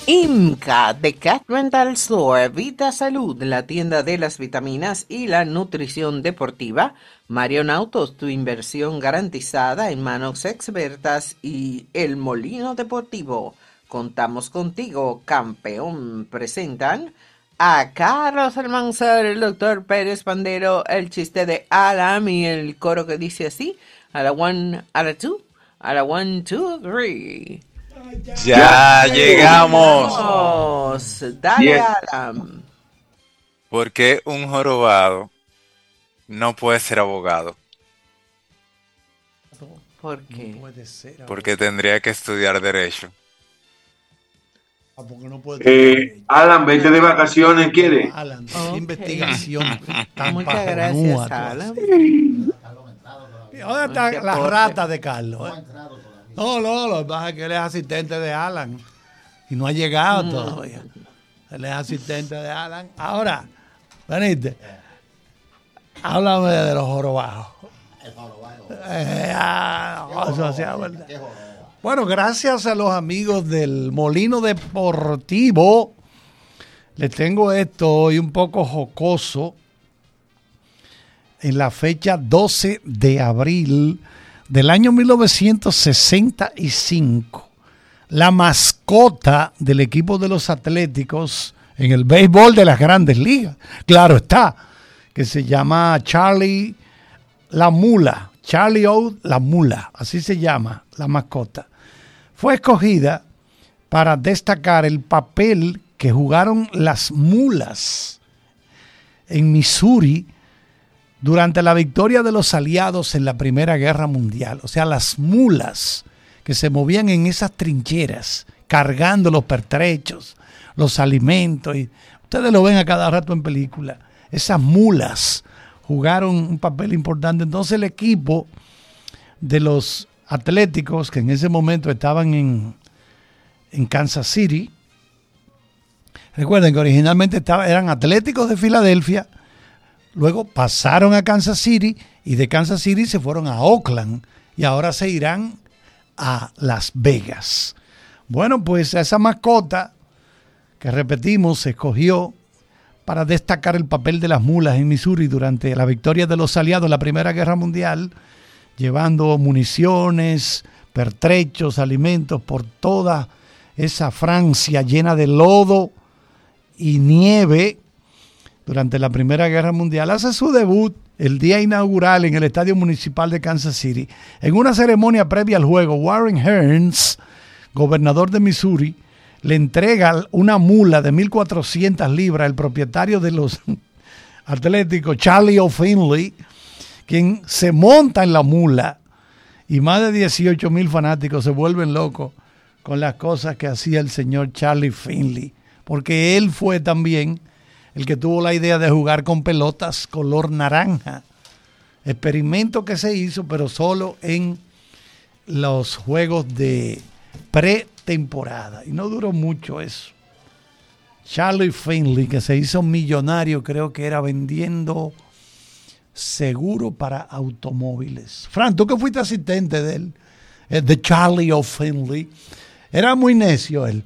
IMCA, The Cat Rental Store, Vita Salud, la tienda de las vitaminas y la nutrición deportiva, Marion Autos, tu inversión garantizada en manos expertas y El Molino Deportivo. Contamos contigo, campeón. Presentan a Carlos Almanzar, el doctor Pérez Pandero, el chiste de Adam y el coro que dice así, a la one, a la two, a la one, two, three. Ya llegamos. Vamos, dale Adam. Porque un jorobado no puede ser abogado. ¿Por qué? No puede ser. Porque tendría que estudiar derecho. Porque no puede Alan, vete de vacaciones, ¿quiere? Alan, Ok. investigación. Tan Muchas pajonúa gracias, tú Alan. haces. ¿Dónde está la rata de Carlos? No, lo que pasa es que él es asistente de Alan y no ha llegado todavía. Él es asistente de Alan. Ahora, veniste. Háblame de los jorobados. Eso sí es verdad. Bueno, gracias a los amigos del Molino Deportivo, les tengo esto hoy un poco jocoso. En la fecha 12 de abril del año 1965, la mascota del equipo de los Atléticos en el béisbol de las Grandes Ligas, claro está, que se llama Charlie la Mula, Charlie O. la Mula, así se llama la mascota, fue escogida para destacar el papel que jugaron las mulas en Missouri durante la victoria de los aliados en la Primera Guerra Mundial. O sea, las mulas que se movían en esas trincheras, cargando los pertrechos, los alimentos. Y ustedes lo ven a cada rato en película. Esas mulas jugaron un papel importante. Entonces el equipo de los Atléticos, que en ese momento estaban en Kansas City, recuerden que originalmente eran Atléticos de Filadelfia, luego pasaron a Kansas City y de Kansas City se fueron a Oakland y ahora se irán a Las Vegas. Bueno, pues esa mascota que repetimos se escogió para destacar el papel de las mulas en Missouri durante la victoria de los aliados en la Primera Guerra Mundial, llevando municiones, pertrechos, alimentos por toda esa Francia llena de lodo y nieve. Durante la Primera Guerra Mundial, hace su debut el día inaugural en el Estadio Municipal de Kansas City. En una ceremonia previa al juego, Warren Hearns, gobernador de Missouri, le entrega una mula de 1.400 libras al propietario de los Atléticos, Charlie O'Finley, quien se monta en la mula y más de 18,000 fanáticos se vuelven locos con las cosas que hacía el señor Charlie Finley, porque él fue también el que tuvo la idea de jugar con pelotas color naranja. Experimento que se hizo, pero solo en los juegos de pretemporada. Y no duró mucho eso. Charlie Finley, que se hizo millonario, creo que era vendiendo seguro para automóviles. Fran, tú que fuiste asistente de él, de Charlie O'Finley, era muy necio él.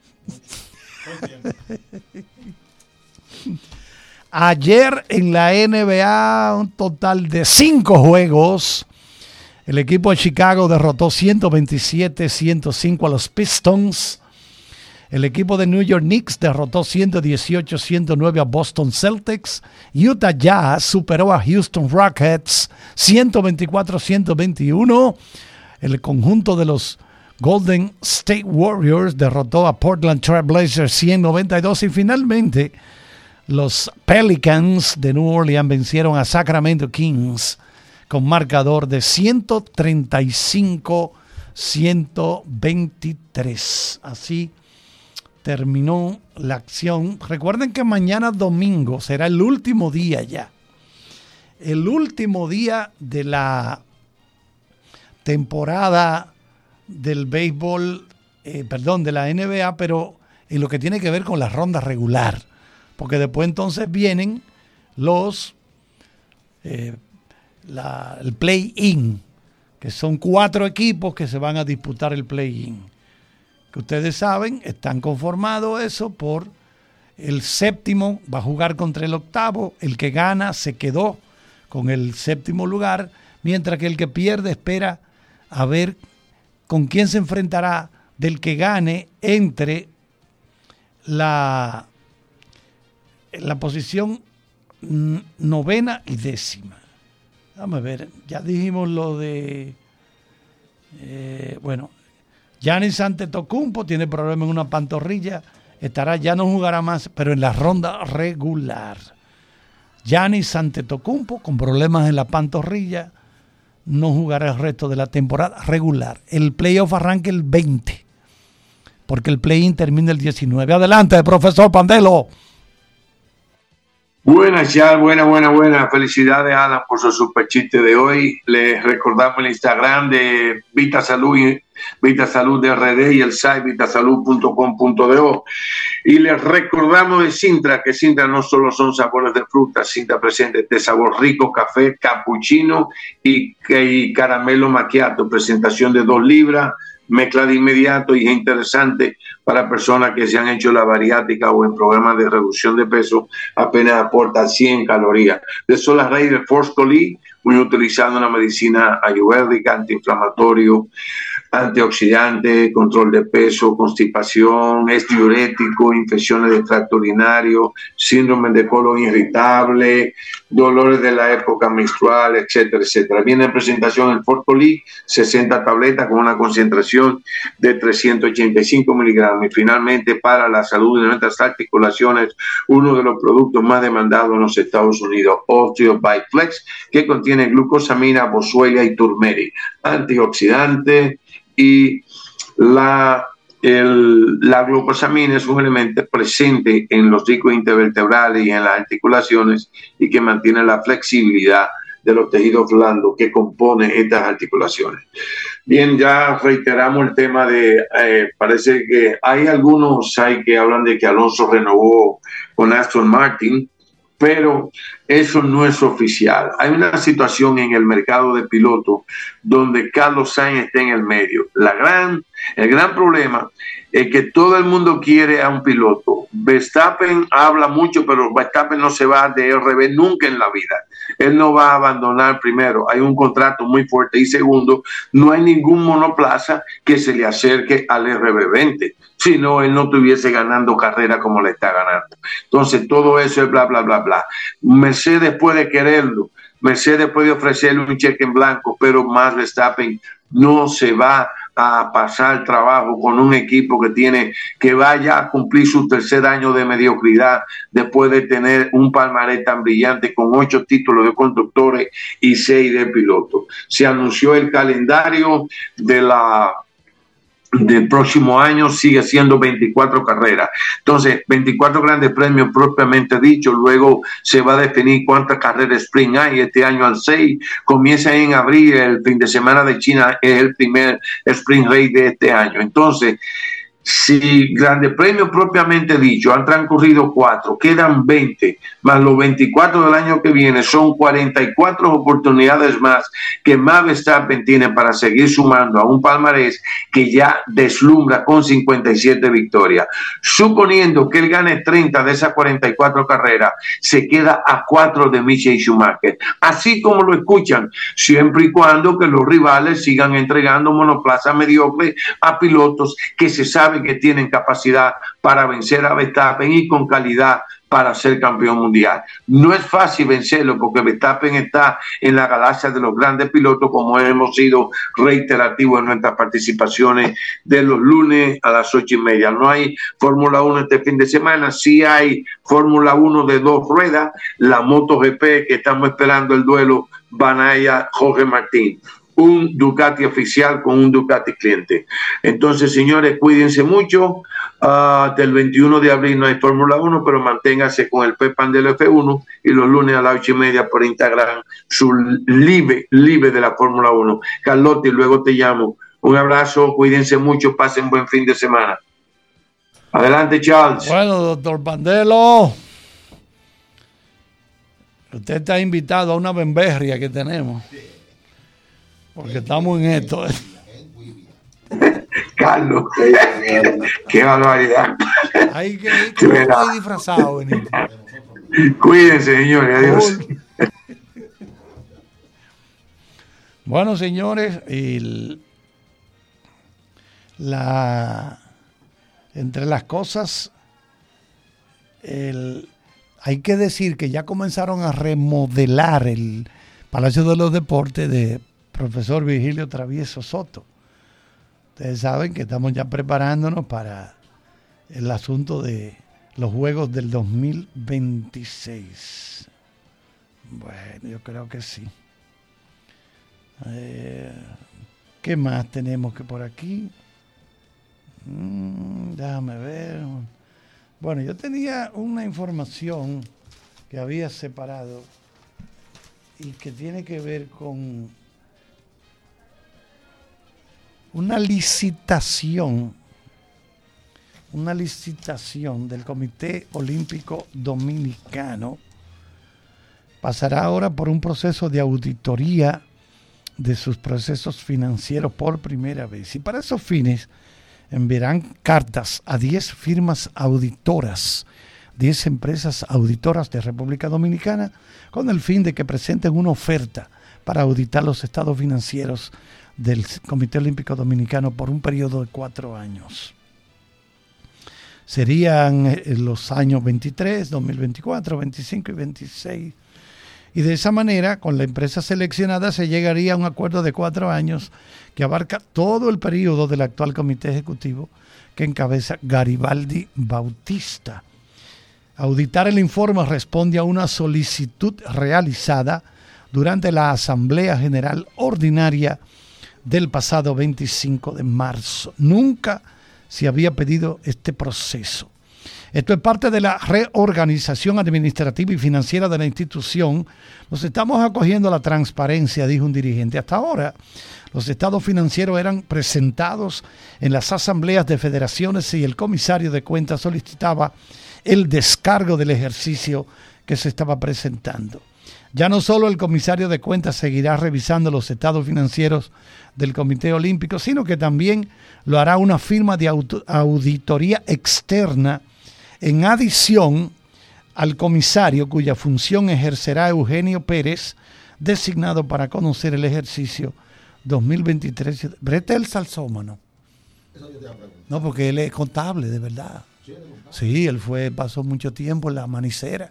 Ayer en la NBA, un total de 5 juegos. El equipo de Chicago derrotó 127-105 a los Pistons. El equipo de New York Knicks derrotó 118-109 a Boston Celtics. Utah Jazz superó a Houston Rockets 124-121. El conjunto de los Golden State Warriors derrotó a Portland Trail Blazers 192. Y finalmente los Pelicans de New Orleans vencieron a Sacramento Kings con marcador de 135-123. Así terminó la acción. Recuerden que mañana domingo será el último día ya. El último día de la temporada del béisbol, de la NBA, pero en lo que tiene que ver con la ronda regular. Porque después entonces vienen los el play-in, que son 4 equipos que se van a disputar el play-in. que ustedes saben, están conformados eso por el séptimo, va a jugar contra el octavo, el que gana se quedó con el séptimo lugar, mientras que el que pierde espera a ver con quién se enfrentará del que gane entre la posición novena y décima. Vamos a ver, ya dijimos lo de Giannis Antetokounmpo tiene problemas en una pantorrilla, ya no jugará más, pero en la ronda regular. Giannis Antetokounmpo con problemas en la pantorrilla no jugará el resto de la temporada regular. El playoff arranca el 20, porque el play-in termina el 19. Adelante, profesor Pandelo. Buenas, Charles, buena. Felicidades, Alan, por su super chiste de hoy. Les recordamos el Instagram de Vita Salud de RD y el site vitasalud.com.do. Y les recordamos de Sintra, que Sintra no solo son sabores de fruta, Sintra presenta este sabor rico, café, cappuccino y caramelo macchiato, presentación de 2 libras, mezcla de inmediato y es interesante para personas que se han hecho la bariátrica o en programas de reducción de peso, apenas aporta 100 calorías. De eso la raíz del Forskolin, muy utilizando una medicina ayurvédica, antiinflamatorio, antioxidante, control de peso, constipación, es diurético, infecciones de tracto urinario, síndrome de colon irritable, dolores de la época menstrual, etcétera. Viene en presentación el Forskolin, 60 tabletas con una concentración de 385 miligramos. Y finalmente, para la salud de nuestras articulaciones, uno de los productos más demandados en los Estados Unidos, Osteo Biflex, que contiene glucosamina, boswellia y turmeric, antioxidante. Y la glucosamina es un elemento presente en los discos intervertebrales y en las articulaciones y que mantiene la flexibilidad de los tejidos blandos que componen estas articulaciones. Bien, ya reiteramos el tema de, parece que hay algunos que hablan de que Alonso renovó con Aston Martin, pero eso no es oficial. Hay una situación en el mercado de pilotos donde Carlos Sainz está en el medio. El gran problema es que todo el mundo quiere a un piloto. Verstappen habla mucho, pero Verstappen no se va de RB nunca en la vida. Él no va a abandonar primero. Hay un contrato muy fuerte. Y segundo, no hay ningún monoplaza que se le acerque al RB20. Si no, él no estuviese ganando carrera como le está ganando. Entonces, todo eso es bla, bla, bla, bla. Mercedes puede quererlo. Mercedes puede ofrecerle un cheque en blanco, pero Max Verstappen no se va a pasar trabajo con un equipo que vaya a cumplir su tercer año de mediocridad después de tener un palmarés tan brillante con 8 títulos de constructores y 6 de pilotos. Se anunció el calendario del próximo año, sigue siendo 24 carreras. Entonces, 24 grandes premios propiamente dicho, luego se va a definir cuántas carreras sprint hay. Este año al 6, comienza en abril, el fin de semana de China es el primer sprint race de este año. Entonces, si grandes premios propiamente dicho han transcurrido 4, quedan 20, más los 24 del año que viene, son 44 oportunidades más que Max Verstappen tiene para seguir sumando a un palmarés que ya deslumbra con 57 victorias. Suponiendo que él gane 30 de esas 44 carreras, se queda a 4 de Michael Schumacher. Así como lo escuchan, siempre y cuando que los rivales sigan entregando monoplazas mediocres a pilotos que se sabe que tienen capacidad para vencer a Verstappen y con calidad para ser campeón mundial. No es fácil vencerlo porque Verstappen está en la galaxia de los grandes pilotos, como hemos sido reiterativos en nuestras participaciones de los lunes a las 8:30. No hay Fórmula 1 este fin de semana, sí hay Fórmula 1 de 2 ruedas, la MotoGP, que estamos esperando el duelo Banaya-Jorge Martín. Un Ducati oficial con un Ducati cliente. Entonces, señores, cuídense mucho. Hasta el 21 de abril no hay Fórmula 1, pero manténgase con el Pep Pandelo F1 y los lunes a las 8:30 por Instagram, su live de la Fórmula 1. Carlotti, luego te llamo. Un abrazo, cuídense mucho, pasen buen fin de semana. Adelante, Charles. Bueno, doctor Pandelo, usted está invitado a una bemberria que tenemos. Porque estamos en esto. Carlos, qué barbaridad. Hay que ir como estoy disfrazado, Benito. Cuídense, señores, adiós. Bueno, señores, entre las cosas, hay que decir que ya comenzaron a remodelar el Palacio de los Deportes de profesor Virgilio Travieso Soto. Ustedes saben que estamos ya preparándonos para el asunto de los Juegos del 2026. Bueno, yo creo que sí. ¿Qué más tenemos que por aquí? Déjame ver. Bueno, yo tenía una información que había separado y que tiene que ver con una licitación del Comité Olímpico Dominicano. Pasará ahora por un proceso de auditoría de sus procesos financieros por primera vez. Y para esos fines enviarán cartas a 10 firmas auditoras, 10 empresas auditoras de República Dominicana, con el fin de que presenten una oferta para auditar los estados financieros del Comité Olímpico Dominicano por un periodo de 4 años. Serían los años 23, 2024, 25 y 26. Y de esa manera, con la empresa seleccionada, se llegaría a un acuerdo de 4 años que abarca todo el periodo del actual comité ejecutivo que encabeza Garibaldi Bautista. Auditar el informe responde a una solicitud realizada durante la Asamblea General Ordinaria del pasado 25 de marzo. Nunca se había pedido este proceso. Esto es parte de la reorganización administrativa y financiera de la institución. Nos estamos acogiendo a la transparencia, dijo un dirigente. Hasta ahora, los estados financieros eran presentados en las asambleas de federaciones y el comisario de cuentas solicitaba el descargo del ejercicio que se estaba presentando. Ya no solo el comisario de cuentas seguirá revisando los estados financieros del Comité Olímpico, sino que también lo hará una firma de auditoría externa en adición al comisario cuya función ejercerá Eugenio Pérez, designado para conocer el ejercicio 2023. Brete el salsómano. No, porque él es contable, de verdad. Sí, él pasó mucho tiempo en la manicera.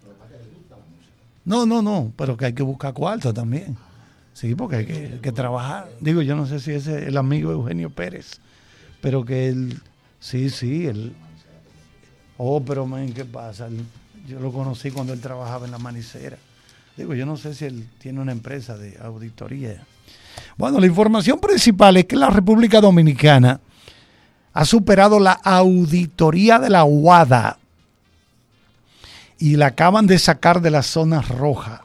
No, pero que hay que buscar cuarto también. Sí, porque hay que trabajar. Digo, yo no sé si ese es el amigo Eugenio Pérez, pero que él, sí, él... pero ¿qué pasa? Yo lo conocí cuando él trabajaba en la manicera. Digo, yo no sé si él tiene una empresa de auditoría. Bueno, la información principal es que la República Dominicana ha superado la auditoría de la UADA y la acaban de sacar de la zona roja.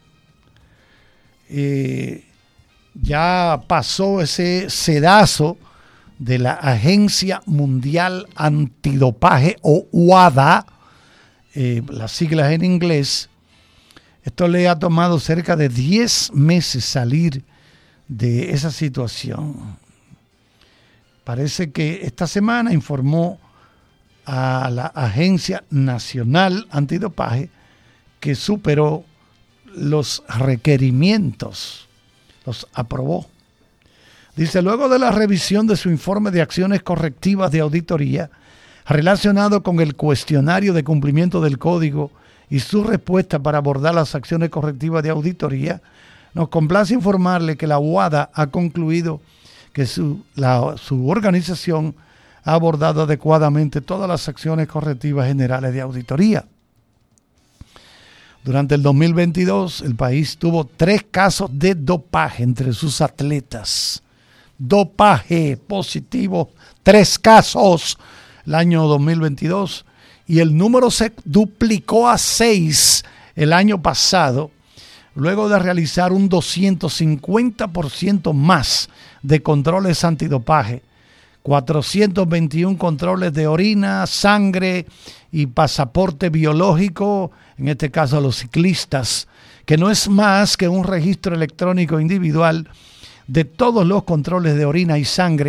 Ya pasó ese sedazo de la Agencia Mundial Antidopaje o UADA, las siglas en inglés. Esto le ha tomado cerca de 10 meses salir de esa situación. Parece que esta semana informó a la Agencia Nacional Antidopaje que superó los requerimientos, los aprobó. Dice, luego de la revisión de su informe de acciones correctivas de auditoría relacionado con el cuestionario de cumplimiento del código y su respuesta para abordar las acciones correctivas de auditoría, nos complace informarle que la UADA ha concluido que su organización ha abordado adecuadamente todas las acciones correctivas generales de auditoría. Durante el 2022, el país tuvo 3 casos de dopaje entre sus atletas. Dopaje positivo, 3 casos el año 2022 y el número se duplicó a 6 el año pasado, luego de realizar un 250% más de controles antidopaje, 421 controles de orina, sangre y pasaporte biológico, en este caso a los ciclistas, que no es más que un registro electrónico individual de todos los controles de orina y sangre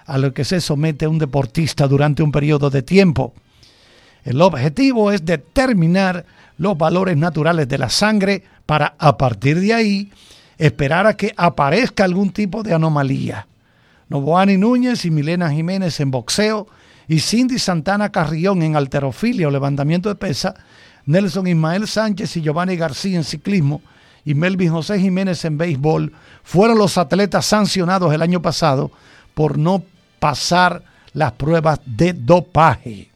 a lo que se somete un deportista durante un periodo de tiempo. El objetivo es determinar los valores naturales de la sangre para, a partir de ahí, esperar a que aparezca algún tipo de anomalía. Novoani Núñez y Milena Jiménez en boxeo y Cindy Santana Carrión en halterofilia o levantamiento de pesa, Nelson Ismael Sánchez y Giovanni García en ciclismo y Melvin José Jiménez en béisbol fueron los atletas sancionados el año pasado por no pasar las pruebas de dopaje.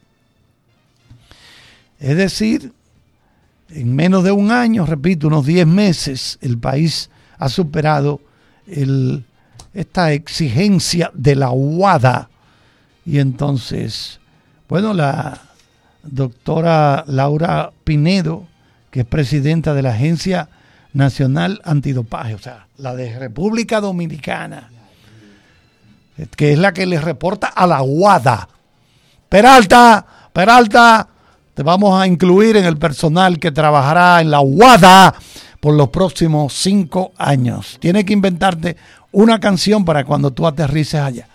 Es decir, en menos de un año, repito, unos 10 meses, el país ha superado esta exigencia de la WADA. Y entonces, bueno, la doctora Laura Pinedo, que es presidenta de la Agencia Nacional Antidopaje, o sea, la de República Dominicana, que es la que le reporta a la WADA. Peralta, te vamos a incluir en el personal que trabajará en la WADA por los próximos 5 años. Tienes que inventarte una canción para cuando tú aterrices allá.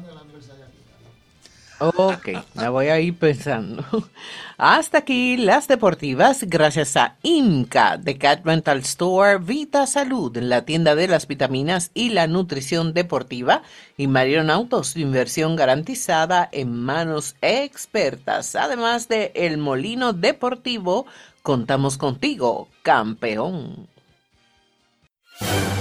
Ok, la voy a ir pensando. Hasta aquí las deportivas, gracias a IMCA, The Cat Rental Store, Vita Salud, la tienda de las vitaminas y la nutrición deportiva, y Marion Autos, inversión garantizada en manos expertas. Además de El Molino Deportivo, contamos contigo, campeón.